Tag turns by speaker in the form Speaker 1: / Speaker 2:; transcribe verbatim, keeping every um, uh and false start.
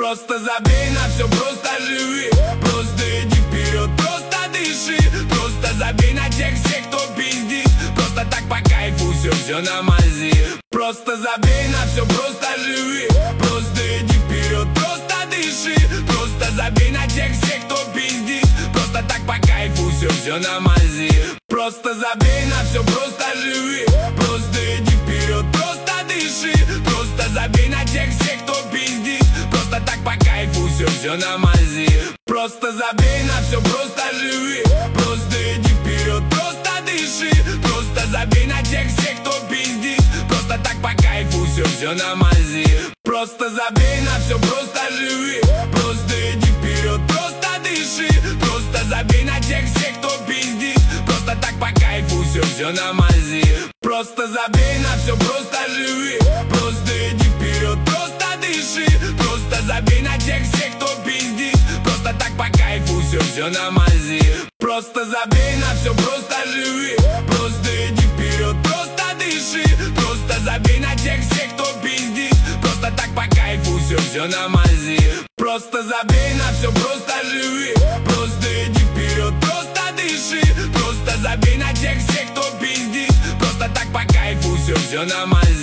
Speaker 1: Просто забей на все, просто живи. Просто иди вперед, просто дыши. Просто забей на тех всех, кто пиздит. Просто так по кайфу, все, все на мази. Просто забей на все, просто живи. Просто иди вперед, просто дыши. Просто забей на тех всех, кто пиздит. Просто так по кайфу, все, все на мази. Просто забей на все, просто живи. Просто иди вперед, просто дыши. Просто забей на тех всех, кто пиздит. Просто так по кайфу, все, все на мази. Просто забей на все, просто живи. Просто иди вперед, просто дыши. Просто забей на тех всех, кто пиздит. Просто так по кайфу, все, все на мази. Просто забей на все, просто живи. Просто иди вперед, просто дыши. Просто забей на тех всех, кто пиздит. Просто так по кайфу, все, все на мази. Просто забей на все, просто живи. Просто иди вперед, просто дыши. Просто забей на тех всех, кто пиздит. Просто так по кайфу, все, все на мази. Просто забей на все, просто живи. Просто иди вперед, просто дыши. Просто забей на тех всех, кто пиздит. Просто так по кайфу, все, все на мази. Просто забей на все, просто живи. Просто иди вперед, просто дыши. Просто забей на тех всех, кто пиздит. Просто так по кайфу, все, все на мази.